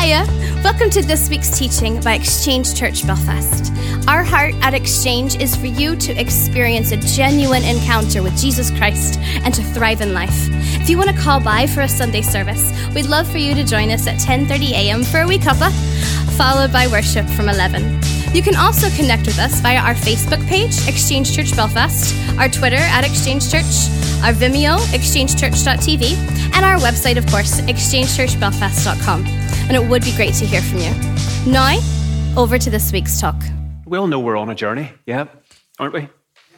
Hiya! Welcome to this week's teaching by Exchange Church Belfast. Our heart at Exchange is for you to experience a genuine encounter with Jesus Christ and to thrive in life. If you want to call by for a Sunday service, we'd love for you to join us at 10:30 a.m. for a wee cuppa, followed by worship from 11. You can also connect with us via our Facebook page, Exchange Church Belfast, our Twitter at Exchange Church, our Vimeo, exchangechurch.tv, and our website, of course, exchangechurchbelfast.com. And it would be great to hear from you. Now, over to this week's talk. We all know we're on a journey, yeah, aren't we?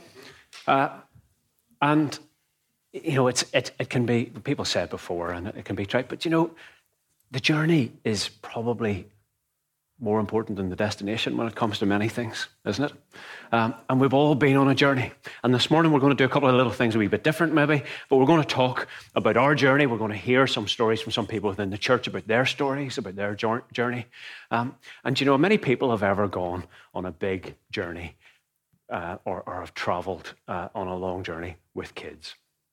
And, you know, it can be, people said before, and it can be trite, but, you know, the journey is probably more important than the destination when it comes to many things, isn't it? And we've all been on a journey. And this morning we're going to do a couple of little things a wee bit different maybe, but we're going to talk about our journey. We're going to hear some stories from some people within the church about their stories, about their journey. And you know, many people have ever gone on a big journey or have travelled on a long journey with kids.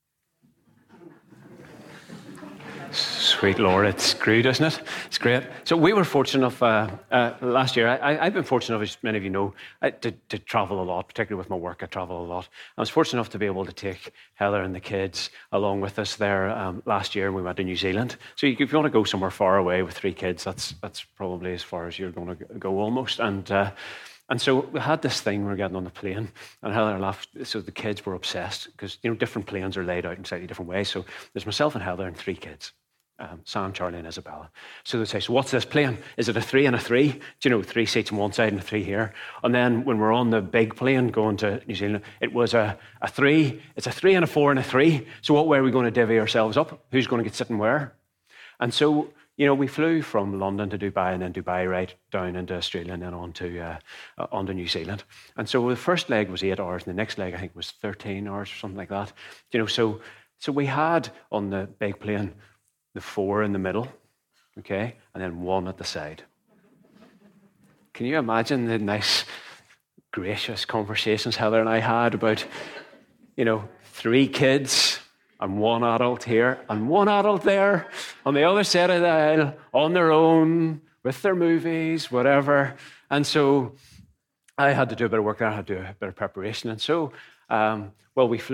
Sweet Lord, it's great, isn't it? It's great. So we were fortunate enough last year. I've been fortunate enough, as many of you know, to travel a lot, particularly with my work. I travel a lot. I was fortunate enough to be able to take Heather and the kids along with us there last year, and we went to New Zealand. So if you want to go somewhere far away with 3 kids, that's probably as far as you're going to go almost. And so we had this thing, we were getting on the plane, and Heather laughed. So the kids were obsessed because, you know, different planes are laid out in slightly different ways. So there's myself and Heather and 3 kids. Sam, Charlie, and Isabella. So they say, so what's this plane? Is it a 3 and a 3? Do you know, 3 seats on one side and a 3 here? And then when we're on the big plane going to New Zealand, it was a 3. It's a 3 and a 4 and a 3. So what way are we going to divvy ourselves up? Who's going to get sitting where? And so, you know, we flew from London to Dubai, and then Dubai right down into Australia, and then on to New Zealand. And so the first leg was 8 hours, and the next leg I think was 13 hours or something like that. You know, so we had on the big plane the 4 in the middle, okay, and then 1 at the side. Can you imagine the nice, gracious conversations Heather and I had about, you know, 3 kids and 1 adult here and 1 adult there on the other side of the aisle on their own with their movies, whatever. And so I had to do a bit of work there. I had to do a bit of preparation. And so, well, we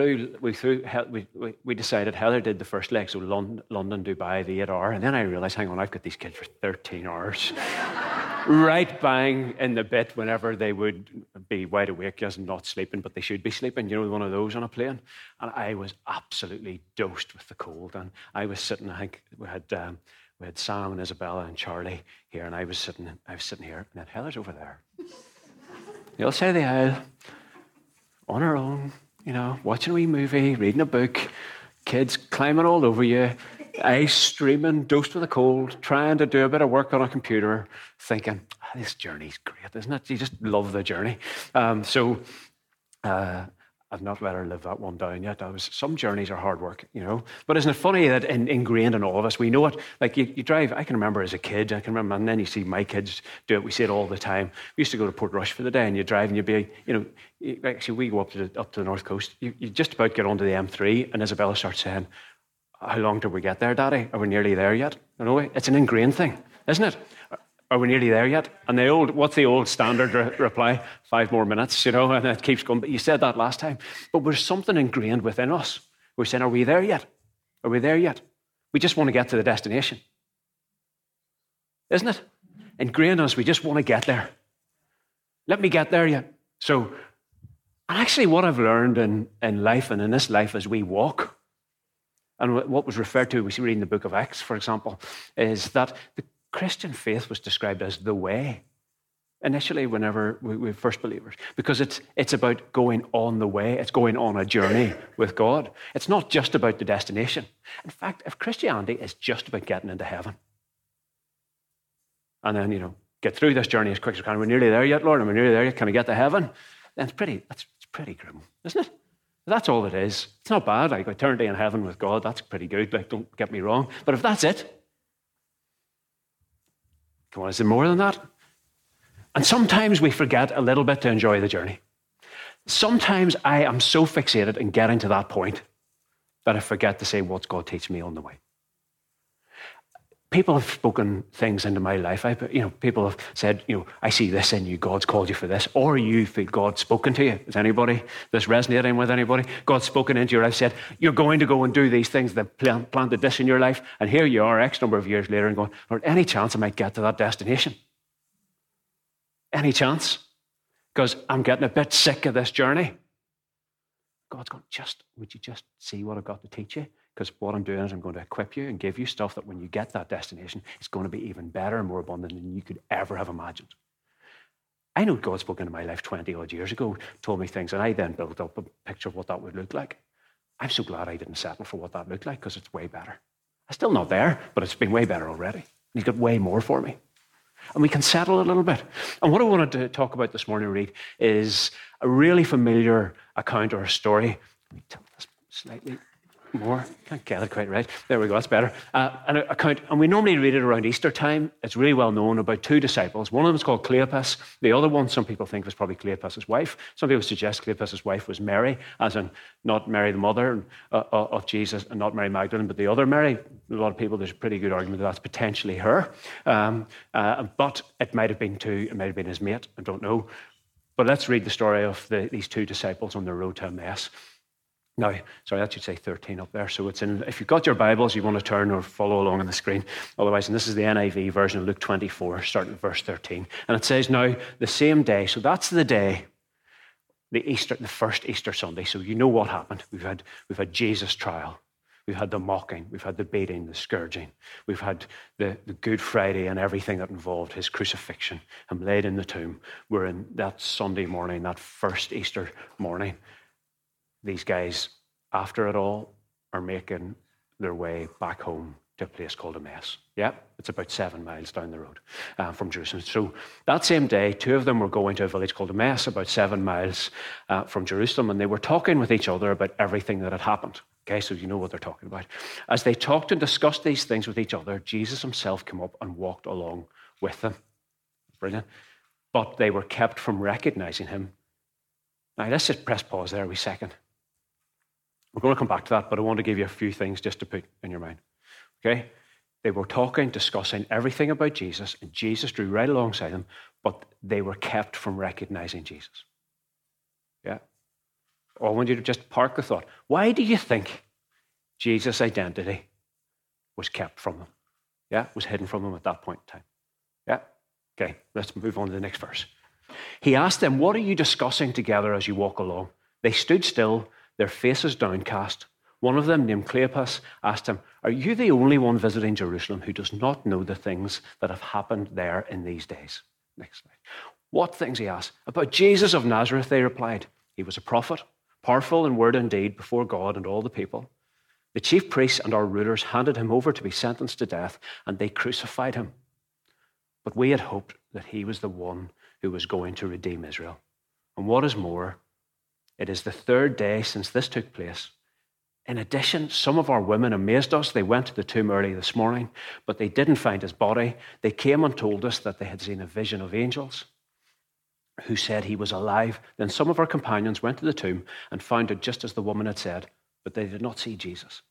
decided Heather did the first leg, so London, Dubai, the 8 hour. And then I realized, hang on, I've got these kids for 13 hours. Right bang in the bit whenever they would be wide awake, just not sleeping, but they should be sleeping, you know, one of those on a plane. And I was absolutely dosed with the cold. And I was sitting, I think we had Sam and Isabella and Charlie here, and I was sitting here, and then Heather's over there. The other side of the aisle, on her own, you know, watching a wee movie, reading a book, kids climbing all over you, eyes streaming, dosed with a cold, trying to do a bit of work on a computer, thinking, this journey's great, isn't it? You just love the journey. I've not let her live that one down yet. Some journeys are hard work, you know. But isn't it funny that ingrained in all of us, we know it. Like you drive, I can remember as a kid, and then you see my kids do it. We see it all the time. We used to go to Portrush for the day, and you drive, and you'd be, you know, actually we go up to the north coast. You just about get onto the M3, and Isabella starts saying, how long did we get there, Daddy? Are we nearly there yet? You know, it's an ingrained thing, isn't it? Are we nearly there yet? And what's the old standard reply? 5 more minutes, you know, and it keeps going. But you said that last time. But there's something ingrained within us. We're saying, are we there yet? Are we there yet? We just want to get to the destination. Isn't it? Ingrained in us, we just want to get there. Let me get there yet. So, and actually what I've learned in life and in this life as we walk, and what was referred to, we see reading the book of Acts, for example, is that the Christian faith was described as the way, initially whenever we were first believers, because it's about going on the way. It's going on a journey with God. It's not just about the destination. In fact, if Christianity is just about getting into heaven, and then, you know, get through this journey as quick as we can, we're nearly there yet, Lord, and we're nearly there yet, can I get to heaven? Then it's pretty grim, isn't it? That's all it is. It's not bad, like eternity in heaven with God, that's pretty good, like don't get me wrong. But if that's it, come on, is there more than that? And sometimes we forget a little bit to enjoy the journey. Sometimes I am so fixated in getting to that point that I forget to say, what's God teaching me on the way? People have spoken things into my life. People have said, I see this in you. God's called you for this. Or you feel God's spoken to you. Is anybody this resonating with anybody? God's spoken into your life, said, you're going to go and do these things. They've planted this in your life. And here you are X number of years later and going, Lord, any chance I might get to that destination? Any chance? Because I'm getting a bit sick of this journey. God's going, would you just see what I've got to teach you? Because what I'm doing is I'm going to equip you and give you stuff that when you get that destination, it's going to be even better and more abundant than you could ever have imagined. I know God spoke into my life 20 odd years ago, told me things, and I then built up a picture of what that would look like. I'm so glad I didn't settle for what that looked like, because it's way better. I'm still not there, but it's been way better already. He's got way more for me. And we can settle a little bit. And what I wanted to talk about this morning, Reed, is a really familiar account or a story. Let me tilt this slightly more. Can't get it quite right. There we go, that's better. An account, and we normally read it around Easter time. It's really well known, about two disciples. One of them is called Cleopas. The other one, some people think, was probably Cleopas' wife. Some people suggest Cleopas' wife was Mary, as in not Mary the mother of Jesus, and not Mary Magdalene, but the other Mary. A lot of people, there's a pretty good argument that that's potentially her. But it might have been two, it might have been his mate, I don't know. But let's read the story of these two disciples on the road to Emmaus. Now, sorry, that should say 13 up there. So it's in, if you've got your Bibles, you want to turn or follow along on the screen. Otherwise, and this is the NIV version of Luke 24, starting at verse 13. And it says, now, the same day, so that's the day, the first Easter Sunday. So you know what happened. We've had Jesus' trial. We've had the mocking. We've had the beating, the scourging. We've had the Good Friday and everything that involved his crucifixion, him laid in the tomb. We're in that Sunday morning, that first Easter morning. These guys, after it all, are making their way back home to a place called Emmaus. Yeah, it's about 7 miles down the road from Jerusalem. So that same day, two of them were going to a village called Emmaus, about 7 miles from Jerusalem, and they were talking with each other about everything that had happened. Okay, so you know what they're talking about. As they talked and discussed these things with each other, Jesus himself came up and walked along with them. Brilliant. But they were kept from recognizing him. Now, let's just press pause there a wee second. We're going to come back to that, but I want to give you a few things just to put in your mind. Okay? They were talking, discussing everything about Jesus, and Jesus drew right alongside them, but they were kept from recognizing Jesus. Yeah? I want you to just park the thought. Why do you think Jesus' identity was kept from them? Yeah? Was hidden from them at that point in time. Yeah? Okay, let's move on to the next verse. He asked them, what are you discussing together as you walk along? They stood still, their faces downcast. One of them, named Cleopas, asked him, are you the only one visiting Jerusalem who does not know the things that have happened there in these days? Next slide. What things, he asked. About Jesus of Nazareth, they replied. He was a prophet, powerful in word and deed before God and all the people. The chief priests and our rulers handed him over to be sentenced to death, and they crucified him. But we had hoped that he was the one who was going to redeem Israel. And what is more, it is the third day since this took place. In addition, some of our women amazed us. They went to the tomb early this morning, but they didn't find his body. They came and told us that they had seen a vision of angels who said he was alive. Then some of our companions went to the tomb and found it just as the woman had said, but they did not see Jesus.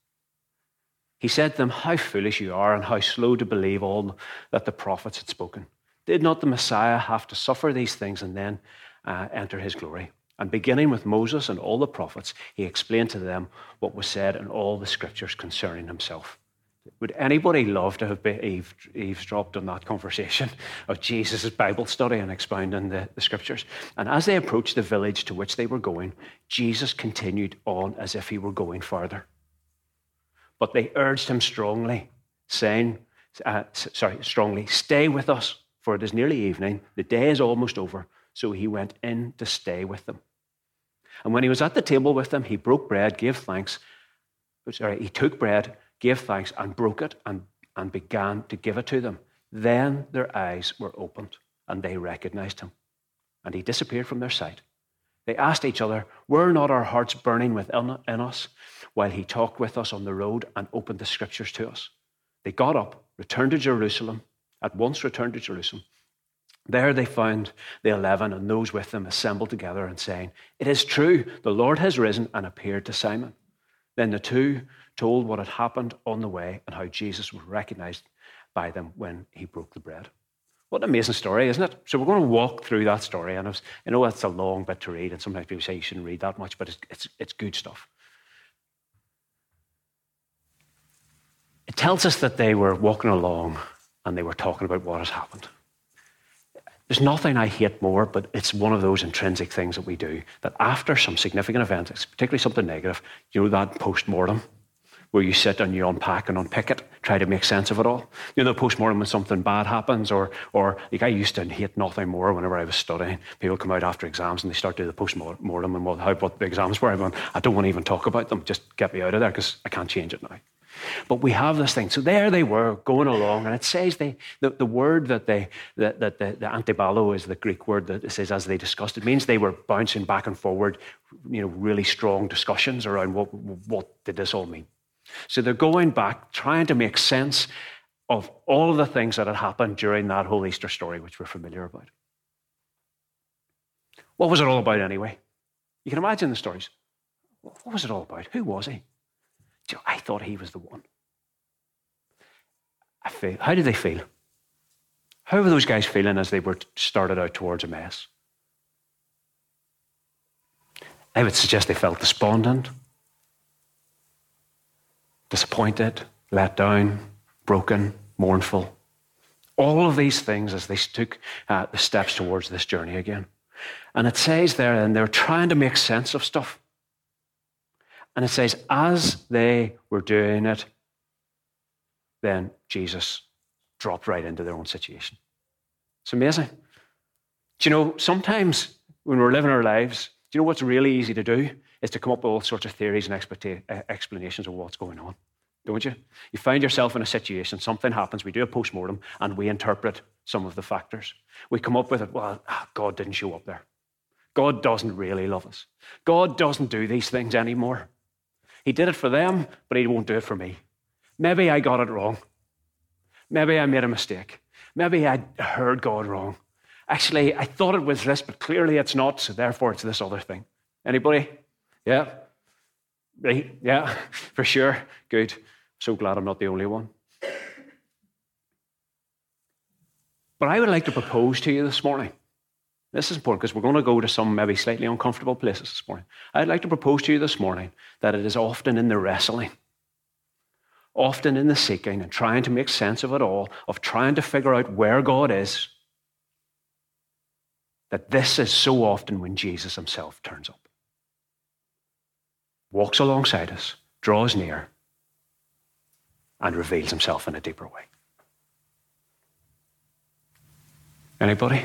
He said to them, how foolish you are and how slow to believe all that the prophets had spoken. Did not the Messiah have to suffer these things and then enter his glory? And beginning with Moses and all the prophets, he explained to them what was said in all the scriptures concerning himself. Would anybody love to have been eavesdropped on that conversation of Jesus' Bible study and expounding the scriptures? And as they approached the village to which they were going, Jesus continued on as if he were going further. But they urged him strongly, stay with us, for it is nearly evening. The day is almost over. So he went in to stay with them. And when he was at the table with them, he broke bread, gave thanks. He took bread, gave thanks, and broke it and began to give it to them. Then their eyes were opened, and they recognized him. And he disappeared from their sight. They asked each other, were not our hearts burning within us while he talked with us on the road and opened the scriptures to us? They got up, returned to Jerusalem, at once returned to Jerusalem. There they found the 11 and those with them assembled together and saying, it is true, the Lord has risen and appeared to Simon. Then the two told what had happened on the way and how Jesus was recognized by them when he broke the bread. What an amazing story, isn't it? So we're going to walk through that story. And I know it's a long bit to read, and sometimes people say you shouldn't read that much, but it's good stuff. It tells us that they were walking along and they were talking about what has happened. There's nothing I hate more, but it's one of those intrinsic things that we do, that after some significant event, particularly something negative, you know, that post-mortem, where you sit and you unpack and unpick it, try to make sense of it all. You know, the post-mortem when something bad happens, or like I used to hate nothing more whenever I was studying. People come out after exams and they start doing the post-mortem and what the exams were. I don't want to even talk about them. Just get me out of there because I can't change it now. But we have this thing. So there they were going along, and it says the word that the antiballo is the Greek word that it says as they discussed. It means they were bouncing back and forward, you know, really strong discussions around what did this all mean. So they're going back, trying to make sense of all of the things that had happened during that whole Easter story, which we're familiar about. What was it all about anyway? You can imagine the stories. What was it all about? Who was he? I thought he was the one. How did they feel? How were those guys feeling as they were started out towards Emmaus? I would suggest they felt despondent, disappointed, let down, broken, mournful. All of these things as they took the steps towards this journey again. And it says there, and they're trying to make sense of stuff. And it says, as they were doing it, then Jesus dropped right into their own situation. It's amazing. Do you know, sometimes when we're living our lives, do you know what's really easy to do? Is to come up with all sorts of theories and explanations of what's going on. Don't you? You find yourself in a situation, something happens, we do a post-mortem, and we interpret some of the factors. We come up with it, well, God didn't show up there. God doesn't really love us. God doesn't do these things anymore. He did it for them, but he won't do it for me. Maybe I got it wrong. Maybe I made a mistake. Maybe I heard God wrong. Actually, I thought it was this, but clearly it's not, so therefore it's this other thing. Anybody? Yeah? Right? Yeah, for sure. Good. So glad I'm not the only one. But I would like to propose to you this morning. This is important because we're going to go to some maybe slightly uncomfortable places this morning. I'd like to propose to you this morning that it is often in the wrestling, often in the seeking and trying to make sense of it all, of trying to figure out where God is, that this is so often when Jesus himself turns up. Walks alongside us, draws near, and reveals himself in a deeper way. Anybody?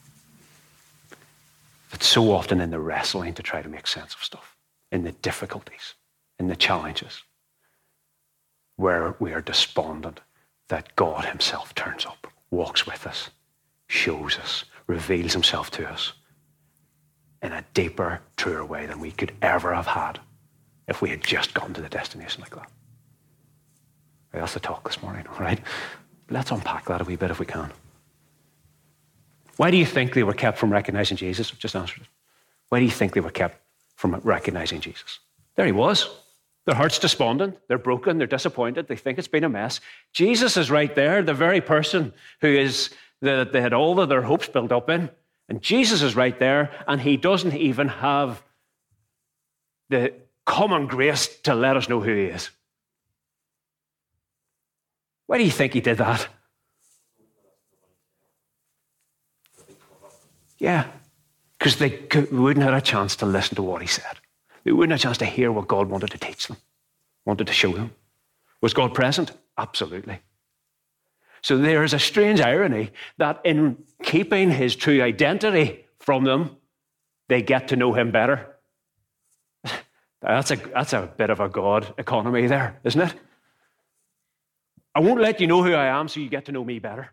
It's so often in the wrestling to try to make sense of stuff, in the difficulties, in the challenges, where we are despondent, that God himself turns up, walks with us, shows us, reveals himself to us in a deeper, truer way than we could ever have had if we had just gone to the destination like that. That's the talk this morning, all right? Let's unpack that a wee bit if we can. Why do you think they were kept from recognizing Jesus? I've just answered it. Why do you think they were kept from recognizing Jesus? There he was. Their heart's despondent. They're broken. They're disappointed. They think it's been a mess. Jesus is right there, the very person who is that they had all of their hopes built up in. And Jesus is right there, and he doesn't even have the common grace to let us know who he is. Why do you think he did that? Yeah, because they wouldn't have a chance to listen to what he said. They wouldn't have a chance to hear what God wanted to teach them, wanted to show them. Was God present? Absolutely. So there is a strange irony that in keeping his true identity from them, they get to know him better. That's a bit of a God economy there, isn't it? I won't let you know who I am so you get to know me better.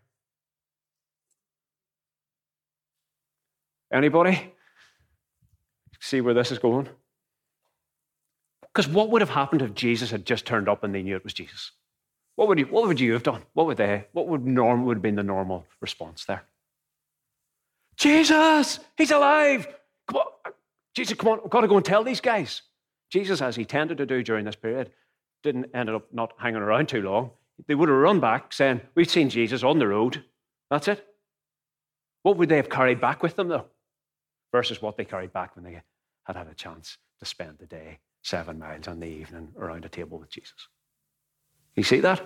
Anybody? See where this is going? Because what would have happened if Jesus had just turned up and they knew it was Jesus? What would you have done? What would have been the normal response there? Jesus, he's alive. Come on, Jesus, come on, we've got to go and tell these guys. Jesus, as he tended to do during this period, didn't end up not hanging around too long. They would have run back saying, we've seen Jesus on the road. That's it. What would they have carried back with them, though? Versus what they carried back when they had a chance to spend the day 7 miles in the evening around a table with Jesus. You see that?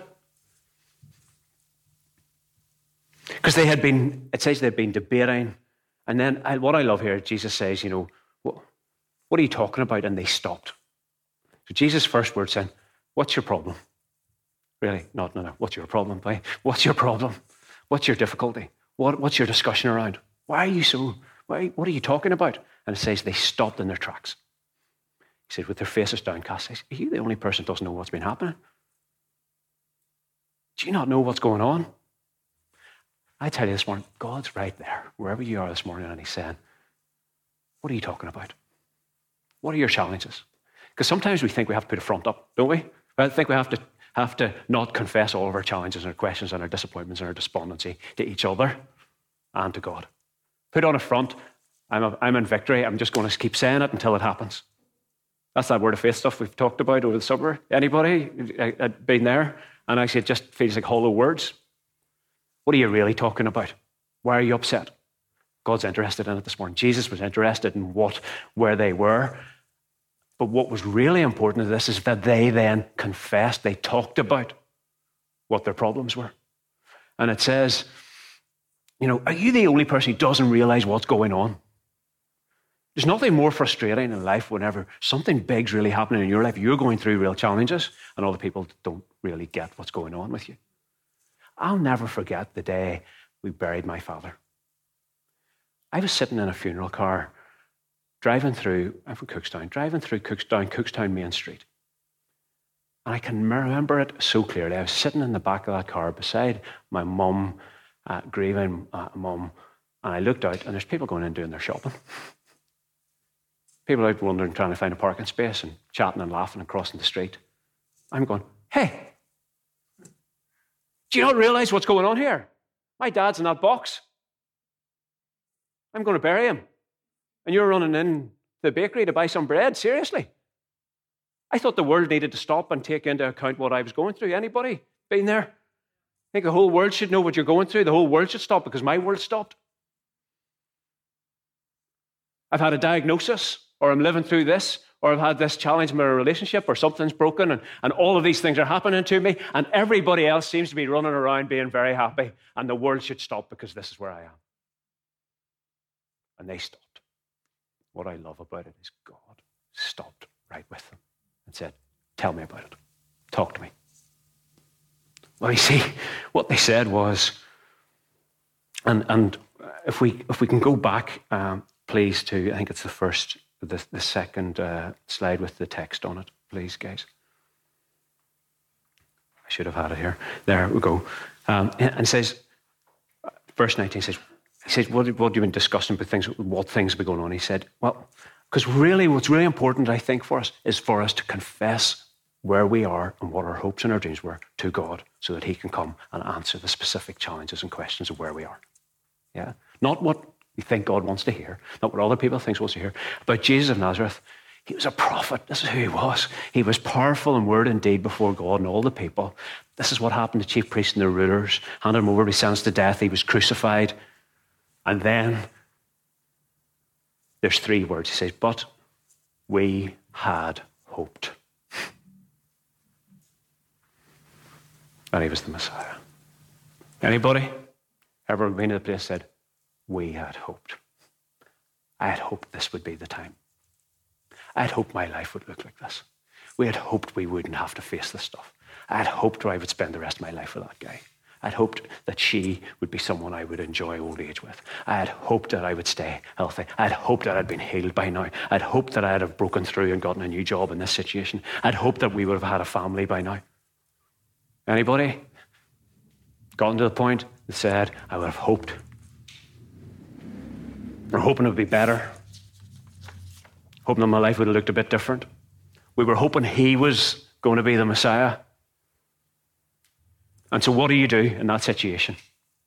Because it says they'd been debating. And then what I love here, Jesus says, what are you talking about? And they stopped. So Jesus' first word saying, what's your problem? Really? No. What's your problem? What's your problem? What's your difficulty? What's your discussion around? What are you talking about? And it says they stopped in their tracks. He said, with their faces downcast, he says, are you the only person that doesn't know what's been happening? Do you not know what's going on? I tell you this morning, God's right there, wherever you are this morning, and he's saying, what are you talking about? What are your challenges? Because sometimes we think we have to put a front up, don't we? I think we have to not confess all of our challenges and our questions and our disappointments and our despondency to each other and to God. Put on a front, I'm in victory, I'm just going to keep saying it until it happens. That's that word of faith stuff we've talked about over the summer. Anybody been there? And actually it just feels like hollow words. What are you really talking about? Why are you upset? God's interested in it this morning. Jesus was interested in where they were. But what was really important to this is that they then confessed, they talked about what their problems were. And it says, are you the only person who doesn't realize what's going on? There's nothing more frustrating in life whenever something big's really happening in your life. You're going through real challenges and other people don't really get what's going on with you. I'll never forget the day we buried my father. I was sitting in a funeral car I'm from Cookstown, driving through Cookstown Main Street. And I can remember it so clearly. I was sitting in the back of that car beside my mum, grieving mum, and I looked out and there's people going in doing their shopping. People out wandering, trying to find a parking space and chatting and laughing and crossing the street. I'm going, hey, do you not realize what's going on here? My dad's in that box. I'm going to bury him. And you're running in to the bakery to buy some bread? Seriously? I thought the world needed to stop and take into account what I was going through. Anybody been there? I think the whole world should know what you're going through. The whole world should stop because my world stopped. I've had a diagnosis, or I'm living through this, or I've had this challenge in my relationship, or something's broken, and all of these things are happening to me, and everybody else seems to be running around being very happy, and the world should stop because this is where I am. And they stopped. What I love about it is God stopped right with them and said, tell me about it. Talk to me. Well, you see, what they said was, and if we can go back, please, to, I think it's the second slide with the text on it, please, guys. I should have had it here. There we go. And it says, verse 19 says, he says, what have you been discussing about things? What things have been going on? He said, well, because really what's really important, I think, for us is for us to confess where we are and what our hopes and our dreams were to God so that he can come and answer the specific challenges and questions of where we are. Yeah? Not what we think God wants to hear, not what other people think he wants to hear. About Jesus of Nazareth, he was a prophet. This is who he was. He was powerful in word and deed before God and all the people. This is what happened to chief priests and their rulers. Handed him over to be sentenced to death. He was crucified. And then there's 3 words. He says, but we had hoped. And he was the Messiah. Anybody ever been to the place and said, we had hoped. I had hoped this would be the time. I had hoped my life would look like this. We had hoped we wouldn't have to face this stuff. I had hoped I would spend the rest of my life with that guy. I'd hoped that she would be someone I would enjoy old age with. I had hoped that I would stay healthy. I'd hoped that I'd been healed by now. I'd hoped that I'd have broken through and gotten a new job in this situation. I'd hoped that we would have had a family by now. Anybody gotten to the point that said, I would have hoped? We're hoping it would be better. Hoping that my life would have looked a bit different. We were hoping he was going to be the Messiah. And so what do you do in that situation?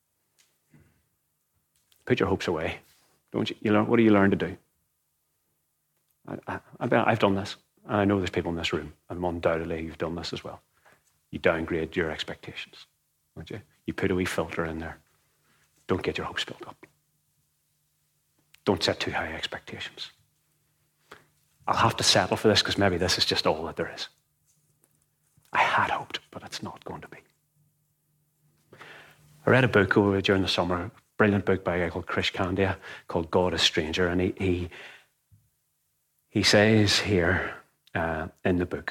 Put your hopes away. Don't you? What do you learn to do? I've done this. And I know there's people in this room, and undoubtedly you've done this as well. you downgrade your expectations, don't you? You put a wee filter in there. Don't get your hopes built up. Don't set too high expectations. I'll have to settle for this because maybe this is just all that there is. I had hoped, but it's not going to be. I read a book during the summer, a brilliant book by a guy called Krish Kandiah called God is Stranger. And he says here in the book,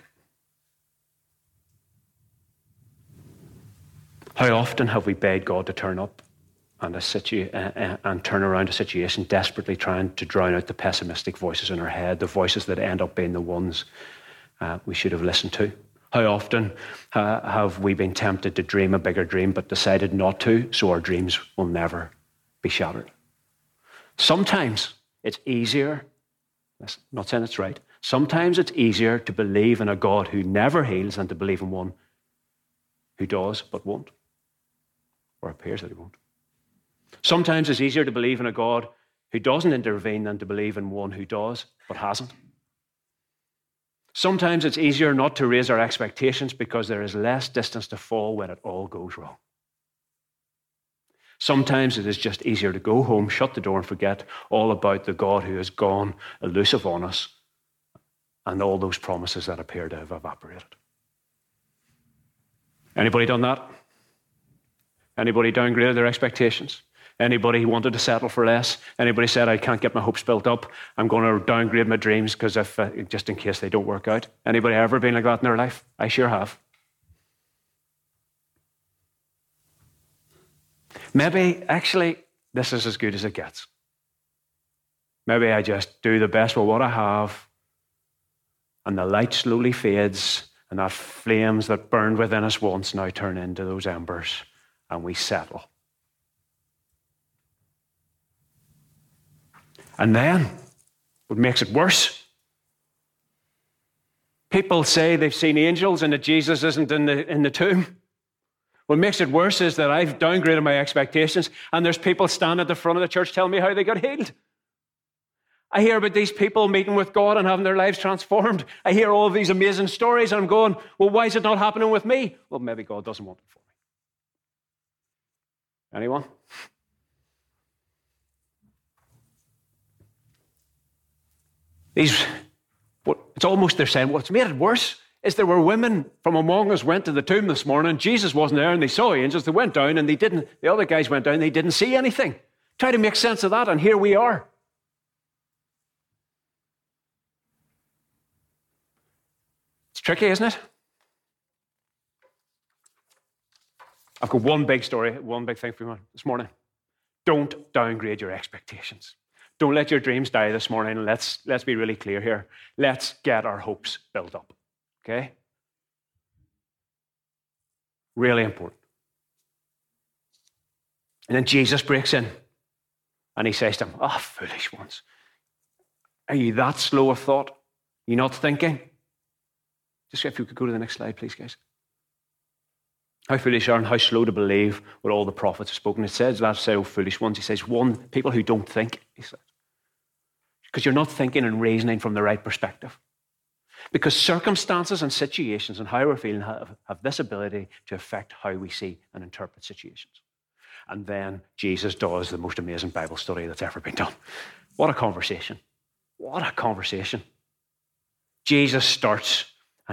how often have we begged God to turn up and turn around a situation, desperately trying to drown out the pessimistic voices in our head, the voices that end up being the ones we should have listened to? How often have we been tempted to dream a bigger dream but decided not to, so our dreams will never be shattered? Sometimes it's easier, I'm not saying it's right, sometimes it's easier to believe in a God who never heals than to believe in one who does but won't, or appears that he won't. Sometimes it's easier to believe in a God who doesn't intervene than to believe in one who does but hasn't. Sometimes it's easier not to raise our expectations because there is less distance to fall when it all goes wrong. Sometimes it is just easier to go home, shut the door, and forget all about the God who has gone elusive on us and all those promises that appear to have evaporated. Anybody done that? Anybody downgraded their expectations? Anybody wanted to settle for less? Anybody said, I can't get my hopes built up, I'm going to downgrade my dreams because if just in case they don't work out? Anybody ever been like that in their life? I sure have. Maybe, actually, this is as good as it gets. Maybe I just do the best with what I have, and the light slowly fades, and that flames that burned within us once now turn into those embers, and we settle. And then, what makes it worse? People say they've seen angels and that Jesus isn't in the tomb. What makes it worse is that I've downgraded my expectations and there's people standing at the front of the church telling me how they got healed. I hear about these people meeting with God and having their lives transformed. I hear all of these amazing stories and I'm going, well, why is it not happening with me? Well, maybe God doesn't want it for me. Anyone? It's almost they're saying, what's made it worse is there were women from among us went to the tomb this morning. Jesus wasn't there and they saw angels. They went down and the other guys went down. They didn't see anything. Try to make sense of that and here we are. It's tricky, isn't it? I've got one big story, one big thing for you this morning. Don't downgrade your expectations. Don't let your dreams die this morning. Let's be really clear here. Let's get our hopes built up. Okay? Really important. And then Jesus breaks in and he says to them, foolish ones. Are you that slow of thought? You not thinking? Just if you could go to the next slide, please, guys. How foolish are and how slow to believe what all the prophets have spoken. It says, that's so foolish ones. He says, people who don't think, he says. Because you're not thinking and reasoning from the right perspective. Because circumstances and situations and how we're feeling have this ability to affect how we see and interpret situations. And then Jesus does the most amazing Bible study that's ever been done. What a conversation. What a conversation. Jesus starts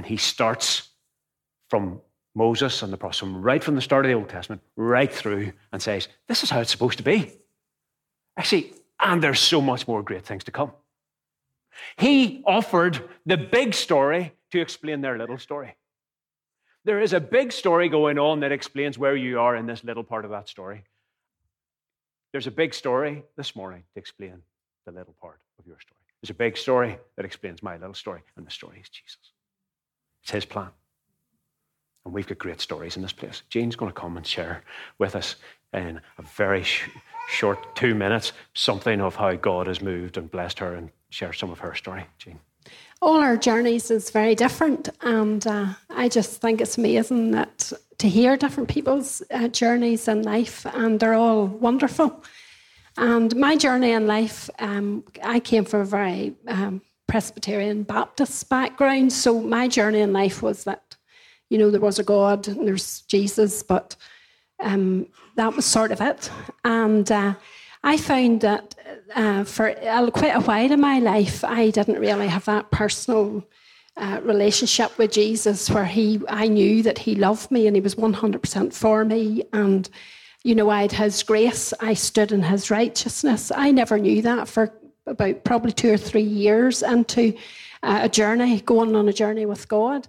from Moses and the prophets, right from the start of the Old Testament, right through, and says, this is how it's supposed to be. Actually, and there's so much more great things to come. He offered the big story to explain their little story. There is a big story going on that explains where you are in this little part of that story. There's a big story this morning to explain the little part of your story. There's a big story that explains my little story, and the story is Jesus. It's his plan. And we've got great stories in this place. Jane's going to come and share with us in a very short 2 minutes something of how God has moved and blessed her and share some of her story. Jane. All our journeys is very different, and I just think it's amazing that to hear different people's journeys in life, and they're all wonderful. And my journey in life, I came from a very Presbyterian Baptist background, so my journey in life was that there was a God and there's Jesus, but that was sort of it. And I found that for quite a while in my life, I didn't really have that personal relationship with Jesus where I knew that he loved me and he was 100% for me. And, I had his grace. I stood in his righteousness. I never knew that for about probably 2 or 3 years into going on a journey with God.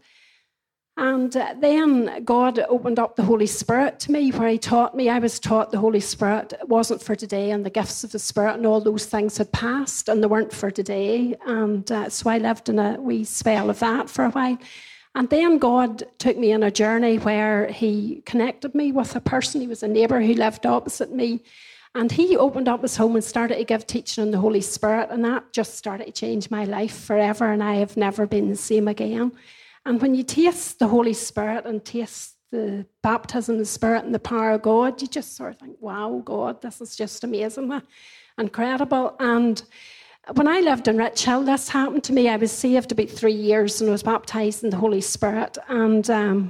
And then God opened up the Holy Spirit to me, where he taught me. I was taught the Holy Spirit wasn't for today, and the gifts of the Spirit and all those things had passed, and they weren't for today. And so I lived in a wee spell of that for a while. And then God took me on a journey where he connected me with a person. He was a neighbour who lived opposite me. And he opened up his home and started to give teaching on the Holy Spirit. And that just started to change my life forever. And I have never been the same again. And when you taste the Holy Spirit and taste the baptism of the Spirit and the power of God, you just sort of think, wow, God, this is just amazing, incredible. And when I lived in Rich Hill, this happened to me. I was saved about 3 years and I was baptised in the Holy Spirit. And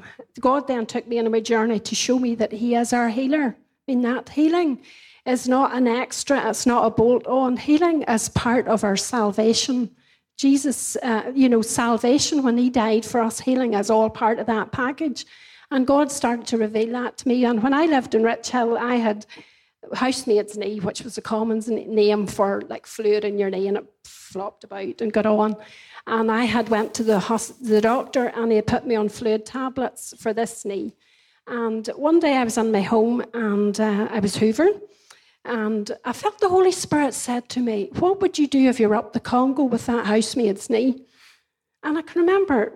God then took me on my journey to show me that he is our healer. I mean, that healing is not an extra, it's not a bolt-on. Healing is part of our salvation. Jesus, salvation, when he died for us, healing is all part of that package. And God started to reveal that to me. And when I lived in Rich Hill, I had housemaid's knee, which was a common name for like fluid in your knee, and it flopped about and got on. And I had went to the doctor, and he had put me on fluid tablets for this knee. And one day I was in my home, and I was hoovering, and I felt the Holy Spirit said to me, what would you do if you were up the Congo with that housemaid's knee? And I can remember,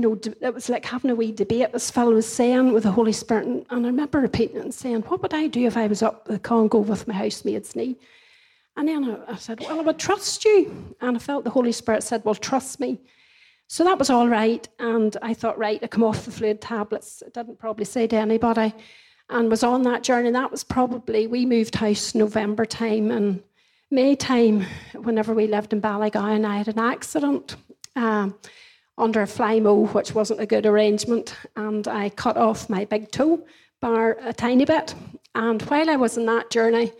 it was like having a wee debate, this fellow was saying with the Holy Spirit, and I remember repeating it and saying, what would I do if I was up the Congo with my housemaid's knee? And then I said, well, I would trust you. And I felt the Holy Spirit said, well, trust me. So that was all right. And I thought, right, I come off the fluid tablets. I didn't probably say to anybody. And was on that journey. That was probably, we moved house November time, and May time, whenever we lived in Ballygowan, I had an accident under a fly-mow, which wasn't a good arrangement, and I cut off my big toe bar a tiny bit. And while I was on that journey,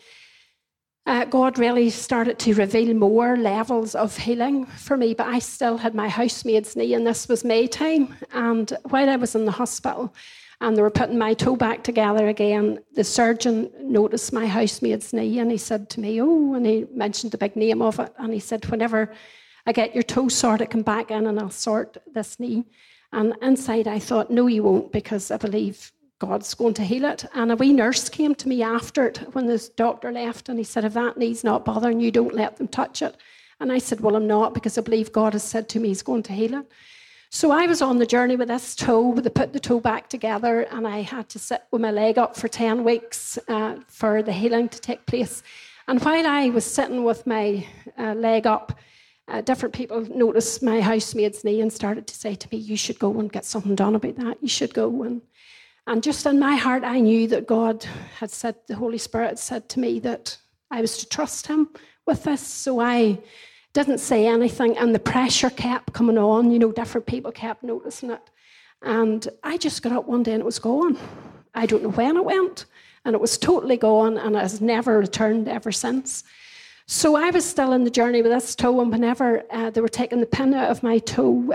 God really started to reveal more levels of healing for me, but I still had my housemaid's knee, and this was May time. And while I was in the hospital, and they were putting my toe back together again, the surgeon noticed my housemaid's knee, and he said to me, and he mentioned the big name of it, and he said, whenever I get your toe sorted, come back in and I'll sort this knee. And inside I thought, no, you won't, because I believe God's going to heal it. And a wee nurse came to me after it when the doctor left, and he said, if that knee's not bothering you, don't let them touch it. And I said, well, I'm not, because I believe God has said to me he's going to heal it. So I was on the journey with this toe. They put the toe back together, and I had to sit with my leg up for 10 weeks for the healing to take place. And while I was sitting with my leg up, different people noticed my housemaid's knee and started to say to me, you should go and get something done about that. You should go. And just in my heart, I knew that God had said, the Holy Spirit said to me that I was to trust him with this. So I didn't say anything, and the pressure kept coming on. Different people kept noticing it. And I just got up one day and it was gone. I don't know when it went, and it was totally gone, and it has never returned ever since. So I was still in the journey with this toe, and whenever they were taking the pin out of my toe,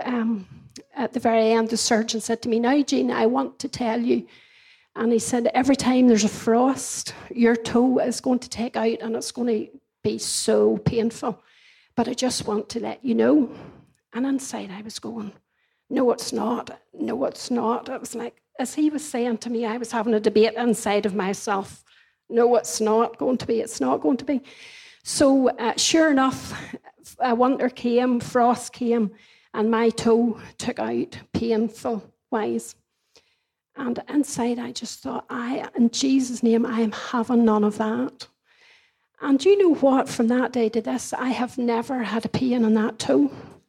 at the very end, the surgeon said to me, now, Jean, I want to tell you. And he said, every time there's a frost, your toe is going to take out, and it's going to be so painful. But I just want to let you know. And inside I was going, no, it's not. No, it's not. It was like, as he was saying to me, I was having a debate inside of myself. No, it's not going to be. It's not going to be. So sure enough, winter came, frost came, and my toe took out painful wise. And inside I just thought, in Jesus' name, I am having none of that. And you know what? From that day to this, I have never had a pain in that toe.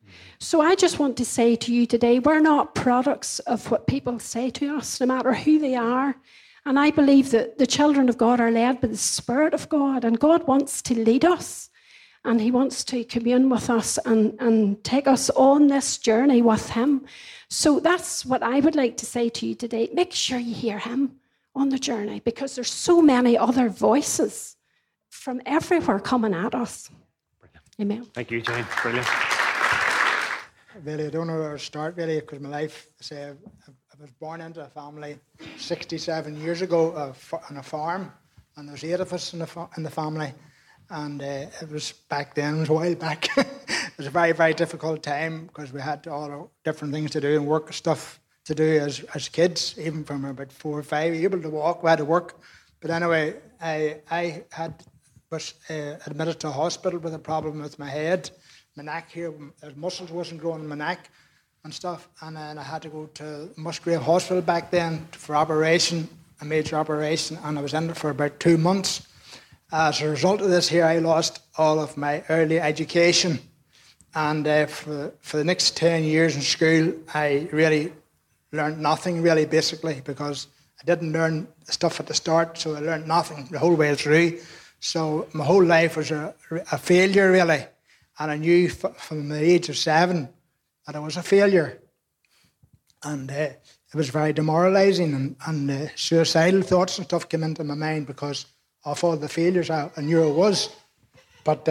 So I just want to say to you today, we're not products of what people say to us, no matter who they are. And I believe that the children of God are led by the Spirit of God, and God wants to lead us. And he wants to commune with us and take us on this journey with him. So that's what I would like to say to you today. Make sure you hear him on the journey, because there's so many other voices from everywhere coming at us. Brilliant. Amen. Thank you, Jane. Brilliant. Really, I don't know where to start, really, because my life, I was born into a family 67 years ago on a farm, and there's 8 of us in the family, and it was back then, it was a while back. It was a very, very difficult time, because we had all the different things to do and work stuff to do as kids, even from about 4 or 5, able to walk, we had to work. But anyway, I was admitted to a hospital with a problem with my head. My neck here, muscles wasn't growing in my neck and stuff, and then I had to go to Musgrave Hospital back then for operation, a major operation, and I was in it for about 2 months. As a result of this here, I lost all of my early education, and for the next 10 years in school, I really learned nothing, really, basically, because I didn't learn stuff at the start, so I learned nothing the whole way through. So my whole life was a failure, really. And I knew from the age of 7 that I was a failure. And it was very demoralising, and suicidal thoughts and stuff came into my mind because of all the failures I knew I was. But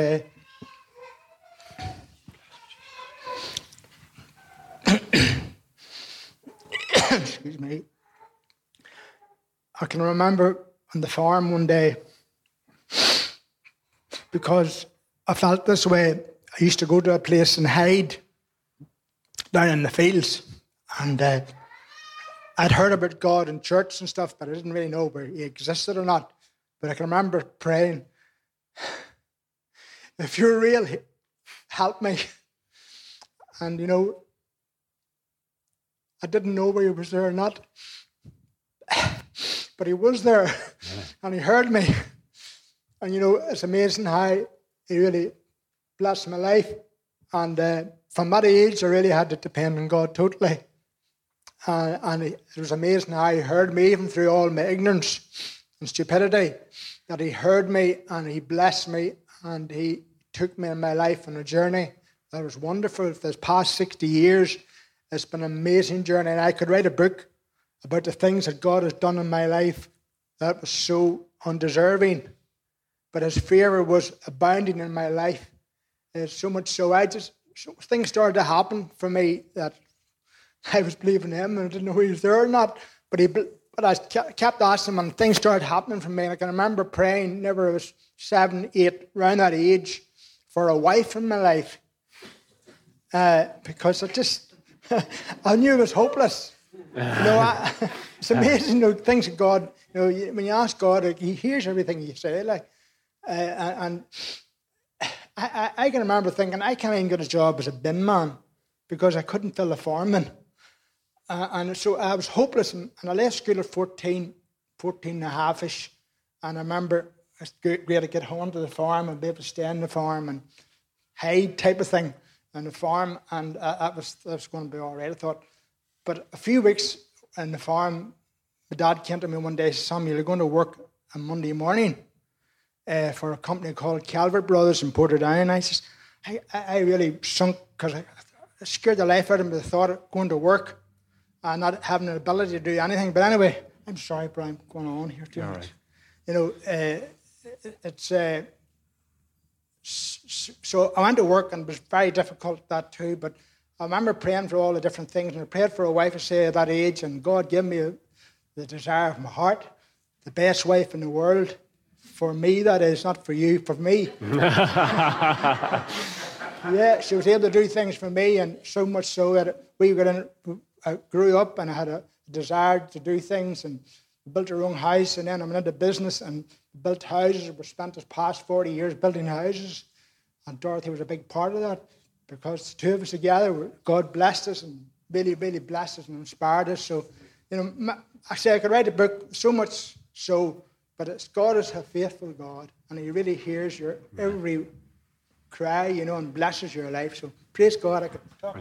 excuse me. I can remember on the farm one day, because I felt this way, I used to go to a place and hide down in the fields. And I'd heard about God in church and stuff, but I didn't really know whether he existed or not. But I can remember praying, if you're real, help me. And, I didn't know whether he was there or not. But he was there, and he heard me. And, it's amazing how he really blessed my life. And from that age, I really had to depend on God totally. And it was amazing how he heard me, even through all my ignorance and stupidity, that he heard me and he blessed me and he took me in my life on a journey that was wonderful. For this past 60 years, it's been an amazing journey. And I could write a book about the things that God has done in my life that was so undeserving. But his favour was abounding in my life. So much so, things started to happen for me that I was believing him and I didn't know he was there or not. But I kept asking him, and things started happening for me. And I can remember praying, whenever I was 7, 8, around that age, for a wife in my life. Because I knew it was hopeless. It's amazing, things that God, when you ask God, he hears everything you say. And I can remember thinking, I can't even get a job as a bin man because I couldn't fill the farm in. And so I was hopeless, and I left school at 14 and a half-ish. And I remember it's great to get home to the farm and be able to stay in the farm and hide type of thing on the farm. And that was going to be all right, I thought. But a few weeks in the farm, my dad came to me one day and said, Samuel, you're going to work on Monday morning for a company called Calvert Brothers in Portadown. I says, I really sunk because I scared the life out of me, the thought of going to work and not having the ability to do anything. But anyway, I'm sorry, but I'm going on here too much. Right. So I went to work, and it was very difficult, that too. But I remember praying for all the different things, and I prayed for a wife, I say, at that age, and God gave me the desire of my heart, the best wife in the world. For me, that is, not for you, for me. Yeah, she was able to do things for me, and so much so that I grew up and I had a desire to do things, and built our own house, and then I went into business and built houses. We spent the past 40 years building houses, and Dorothy was a big part of that, because the two of us together, God blessed us and really, really blessed us and inspired us. So, I say I could write a book, so much so, but God is a faithful God, and he really hears your every cry, and blesses your life. So praise God. I could talk.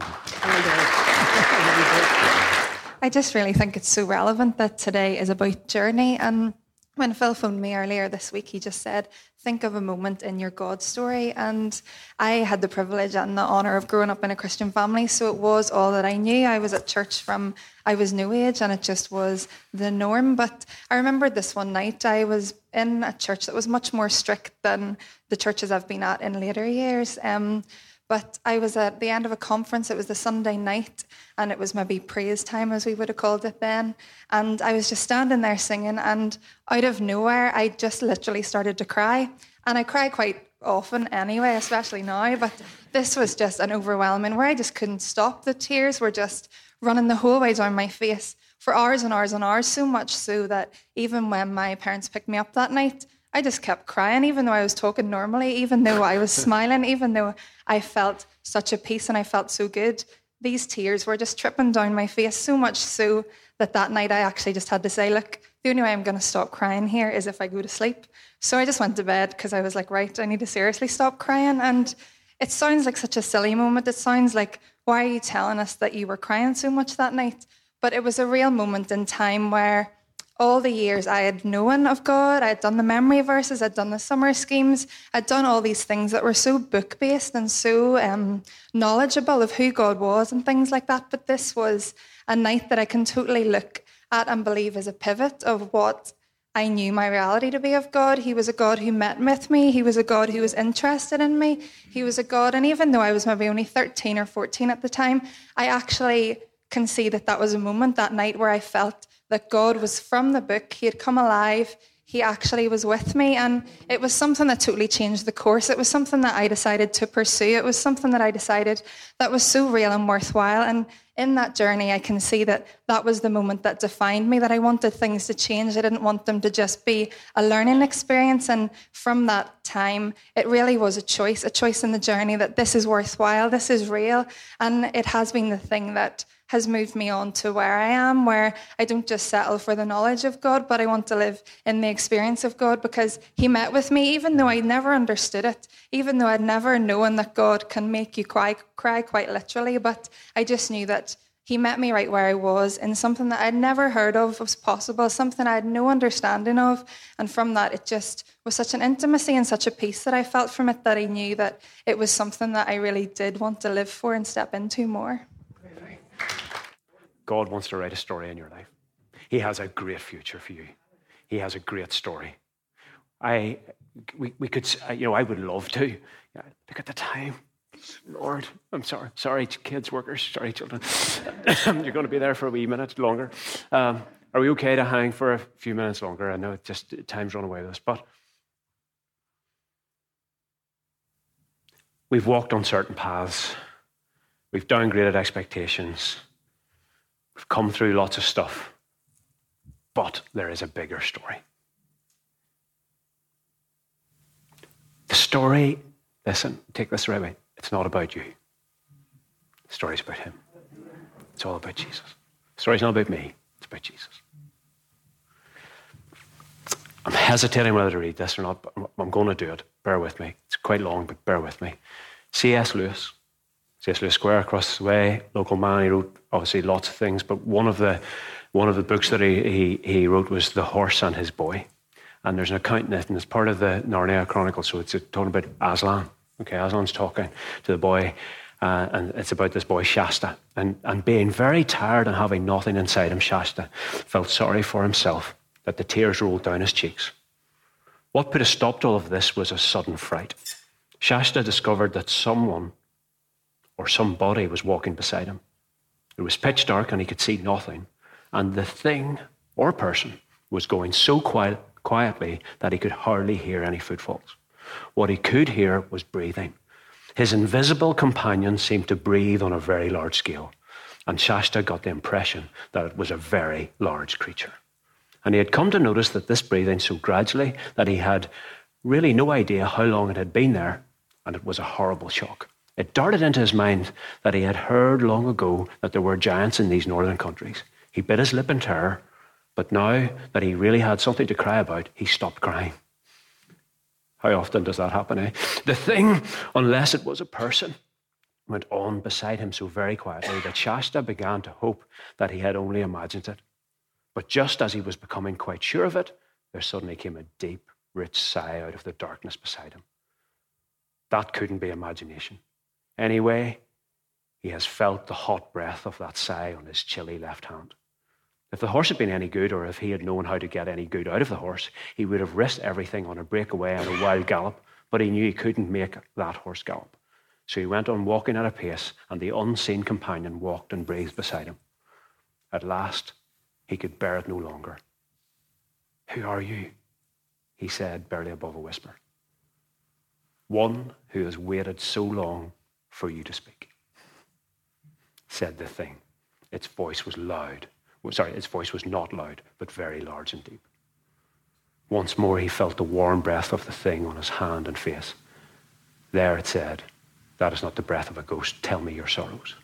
I just really think it's so relevant that today is about journey, and when Phil phoned me earlier this week, he just said, think of a moment in your God story. And I had the privilege and the honour of growing up in a Christian family, so it was all that I knew. I was at church from I was no age, and it just was the norm. But I remembered this one night, I was in a church that was much more strict than the churches I've been at in later years. But I was at the end of a conference. It was the Sunday night, and it was maybe praise time, as we would have called it then. And I was just standing there singing, and out of nowhere, I just literally started to cry. And I cry quite often anyway, especially now. But this was just an overwhelming, where I just couldn't stop. The tears were just running the whole way down my face for hours and hours and hours, so much so that even when my parents picked me up that night, I just kept crying, even though I was talking normally, even though I was smiling, even though I felt such a peace and I felt so good. These tears were just tripping down my face, so much so that night I actually just had to say, look, the only way I'm going to stop crying here is if I go to sleep. So I just went to bed because I was like, right, I need to seriously stop crying. And it sounds like such a silly moment. It sounds like, why are you telling us that you were crying so much that night? But it was a real moment in time where all the years I had known of God, I had done the memory verses, I'd done the summer schemes, I'd done all these things that were so book-based and so knowledgeable of who God was and things like that. But this was a night that I can totally look at and believe is a pivot of what I knew my reality to be of God. He was a God who met with me. He was a God who was interested in me. He was a God, and even though I was maybe only 13 or 14 at the time, I actually can see that was a moment that night where I felt that God was from the book. He had come alive. He actually was with me, and it was something that totally changed the course. It was something that I decided to pursue. It was something that I decided that was so real and worthwhile. And in that journey, I can see that was the moment that defined me, that I wanted things to change. I didn't want them to just be a learning experience. And from that time, it really was a choice in the journey that this is worthwhile, this is real. And it has been the thing that has moved me on to where I am, where I don't just settle for the knowledge of God, but I want to live in the experience of God, because he met with me, even though I never understood it, even though I'd never known that God can make you cry quite literally. But I just knew that he met me right where I was, in something that I'd never heard of was possible, something I had no understanding of. And from that, it just was such an intimacy and such a peace that I felt from it, that I knew that it was something that I really did want to live for and step into more. God wants to write a story in your life. He has a great future for you. He has a great story. I would love to. Look at the time. Lord, I'm sorry, kids, workers, sorry, children. You're going to be there for a wee minute longer. Are we okay to hang for a few minutes longer? I know time's run away with us, but we've walked on certain paths. We've downgraded expectations. We've come through lots of stuff. But there is a bigger story. The story, listen, take this the right way. It's not about you. The story's about him. It's all about Jesus. The story's not about me. It's about Jesus. I'm hesitating whether to read this or not, but I'm going to do it. Bear with me. It's quite long, but bear with me. C.S. Lewis Square across the way, local man. He wrote obviously lots of things, but one of the books that he wrote was The Horse and His Boy, and there's an account in it, and it's part of the Narnia Chronicles. So it's talking about Aslan. Okay, Aslan's talking to the boy, and it's about this boy Shasta, and being very tired and having nothing inside him. Shasta felt sorry for himself that the tears rolled down his cheeks. What put a stop to all of this was a sudden fright. Shasta discovered that someone or somebody was walking beside him. It was pitch dark and he could see nothing. And the thing or person was going so quietly that he could hardly hear any footfalls. What he could hear was breathing. His invisible companion seemed to breathe on a very large scale. And Shasta got the impression that it was a very large creature. And he had come to notice that this breathing so gradually that he had really no idea how long it had been there, and it was a horrible shock. It darted into his mind that he had heard long ago that there were giants in these northern countries. He bit his lip in terror, but now that he really had something to cry about, he stopped crying. How often does that happen, eh? The thing, unless it was a person, went on beside him so very quietly that Shasta began to hope that he had only imagined it. But just as he was becoming quite sure of it, there suddenly came a deep, rich sigh out of the darkness beside him. That couldn't be imagination. Anyway, he has felt the hot breath of that sigh on his chilly left hand. If the horse had been any good, or if he had known how to get any good out of the horse, he would have risked everything on a breakaway and a wild gallop, but he knew he couldn't make that horse gallop. So he went on walking at a pace, and the unseen companion walked and breathed beside him. At last, he could bear it no longer. "Who are you?" he said, barely above a whisper. "One who has waited so long for you to speak," said the thing. Its voice was loud. Its voice was not loud, but very large and deep. Once more he felt the warm breath of the thing on his hand and face. "There," it said, "that is not the breath of a ghost. Tell me your sorrows."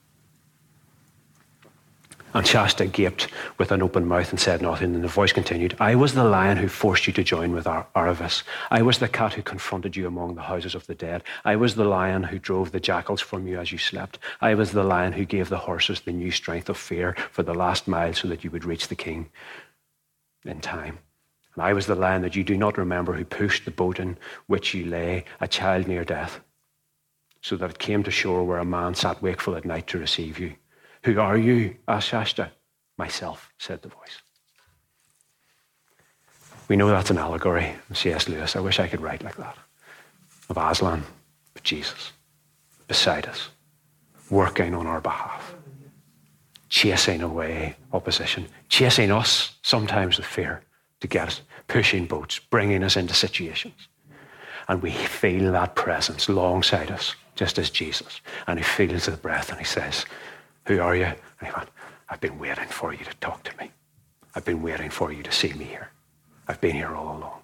And Shasta gaped with an open mouth and said nothing, and the voice continued, "I was the lion who forced you to join with Aravis. I was the cat who confronted you among the houses of the dead. I was the lion who drove the jackals from you as you slept. I was the lion who gave the horses the new strength of fear for the last mile so that you would reach the king in time. And I was the lion that you do not remember who pushed the boat in which you lay, a child near death, so that it came to shore where a man sat wakeful at night to receive you. Who are you?" asked Shasta. "Myself," said the voice. We know that's an allegory of C.S. Lewis. I wish I could write like that. Of Aslan, but Jesus, beside us, working on our behalf, chasing away opposition, chasing us sometimes with fear to get us, pushing boats, bringing us into situations. And we feel that presence alongside us, just as Jesus. And he feels the breath and he says, "Who are you?" And he went, "I've been waiting for you to talk to me. I've been waiting for you to see me here. I've been here all along."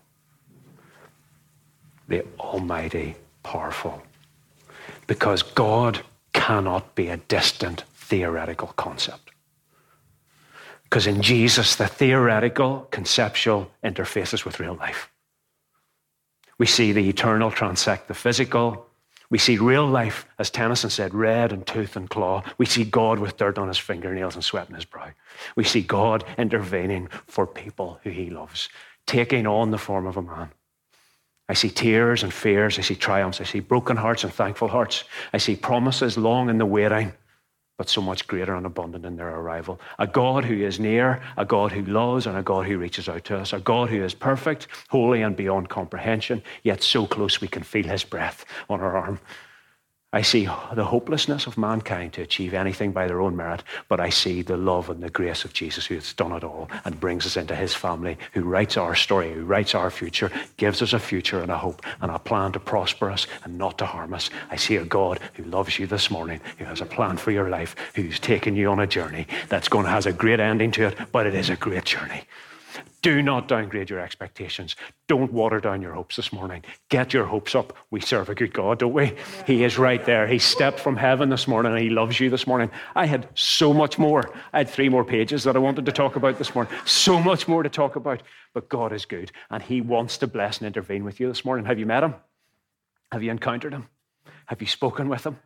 The almighty, powerful. Because God cannot be a distant theoretical concept. Because in Jesus, the theoretical, conceptual interfaces with real life. We see the eternal transect the physical. We see real life, as Tennyson said, red in tooth and claw. We see God with dirt on his fingernails and sweat in his brow. We see God intervening for people who he loves, taking on the form of a man. I see tears and fears. I see triumphs. I see broken hearts and thankful hearts. I see promises long in the waiting, but so much greater and abundant in their arrival. A God who is near, a God who loves, and a God who reaches out to us. A God who is perfect, holy, and beyond comprehension, yet so close we can feel his breath on our arm. I see the hopelessness of mankind to achieve anything by their own merit, but I see the love and the grace of Jesus who has done it all and brings us into his family, who writes our story, who writes our future, gives us a future and a hope and a plan to prosper us and not to harm us. I see a God who loves you this morning, who has a plan for your life, who's taken you on a journey that's going to have a great ending to it, but it is a great journey. Do not downgrade your expectations. Don't water down your hopes this morning. Get your hopes up. We serve a good God, don't we? Yeah. He is right there. He stepped from heaven this morning and he loves you this morning. I had so much more. I had 3 more pages that I wanted to talk about this morning. So much more to talk about. But God is good and he wants to bless and intervene with you this morning. Have you met him? Have you encountered him? Have you spoken with him? Do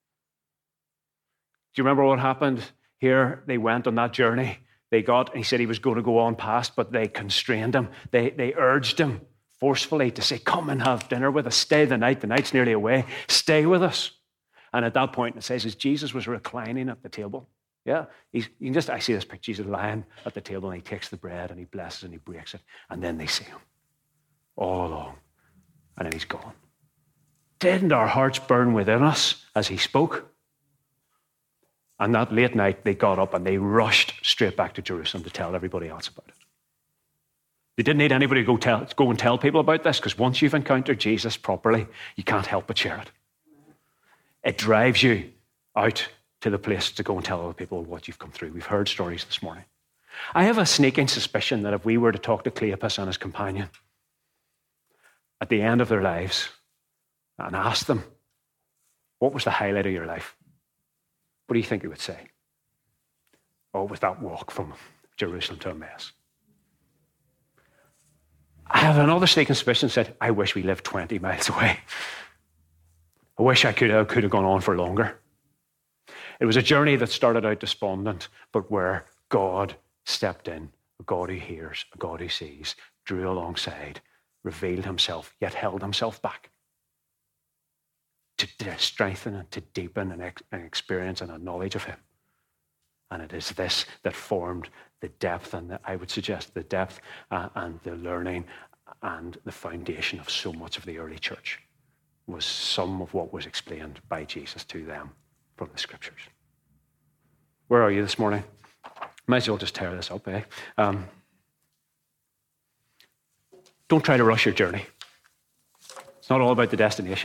you remember what happened here? They went on that journey. He said he was going to go on past, but they constrained him. They urged him forcefully to say, "Come and have dinner with us. Stay the night. The night's nearly away. Stay with us." And at that point, it says, as Jesus was reclining at the table. Yeah, I see this picture. Jesus lying at the table and he takes the bread and he blesses and he breaks it. And then they see him all along. And then he's gone. Didn't our hearts burn within us as he spoke? And that late night, they got up and they rushed straight back to Jerusalem to tell everybody else about it. They didn't need anybody to go and tell people about this, because once you've encountered Jesus properly, you can't help but share it. It drives you out to the place to go and tell other people what you've come through. We've heard stories this morning. I have a sneaking suspicion that if we were to talk to Cleopas and his companion at the end of their lives and ask them, what was the highlight of your life? What do you think he would say? Oh, it was that walk from Jerusalem to Emmaus. I have another sneaking suspicion that said, I wish we lived 20 miles away. I wish I could have gone on for longer. It was a journey that started out despondent, but where God stepped in, a God who hears, a God who sees, drew alongside, revealed himself, yet held himself back to strengthen and to deepen an experience and a knowledge of him. And it is this that formed the depth, and I would suggest the depth and the learning and the foundation of so much of the early church was some of what was explained by Jesus to them from the scriptures. Where are you this morning? Might as well just tear this up, eh? Don't try to rush your journey. It's not all about the destination.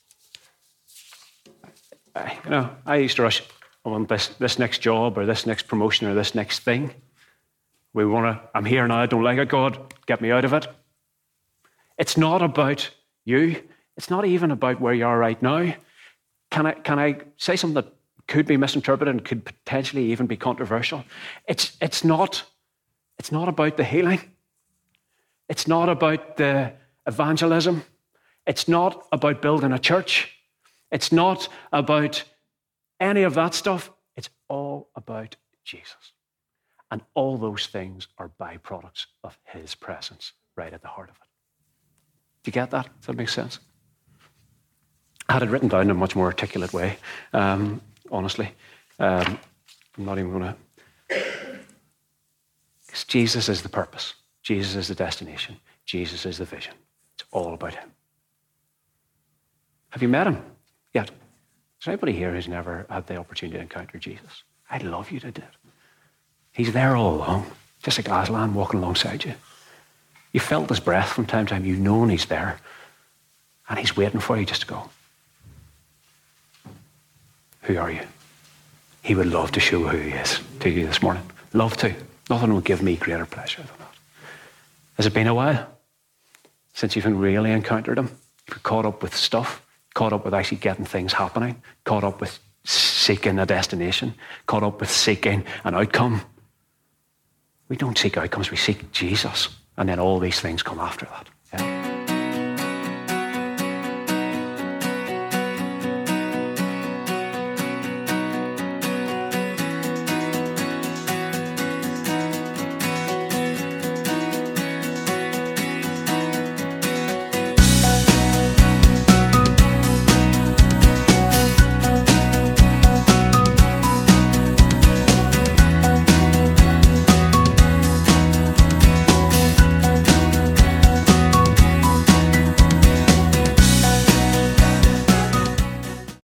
I used to rush. I want this next job or this next promotion or this next thing. I'm here now, I don't like it, God, get me out of it. It's not about you. It's not even about where you are right now. Can I say something that could be misinterpreted and could potentially even be controversial? It's not about the healing. It's not about the evangelism. It's not about building a church. It's not about any of that stuff. It's all about Jesus. And all those things are byproducts of his presence right at the heart of it. Do you get that? Does that make sense? I had it written down in a much more articulate way, honestly. I'm not even going to... Because Jesus is the purpose. Jesus is the destination. Jesus is the vision. It's all about him. Have you met him yet? Is there anybody here who's never had the opportunity to encounter Jesus? I'd love you to do it. He's there all along, just like Aslan walking alongside you. You felt his breath from time to time. You've known he's there. And he's waiting for you just to go. Who are you? He would love to show who he is to you this morning. Love to. Nothing will give me greater pleasure than that. Has it been a while since you've really encountered him? You've caught up with stuff, caught up with actually getting things happening, caught up with seeking a destination, caught up with seeking an outcome. We don't seek outcomes, we seek Jesus. And then all these things come after that.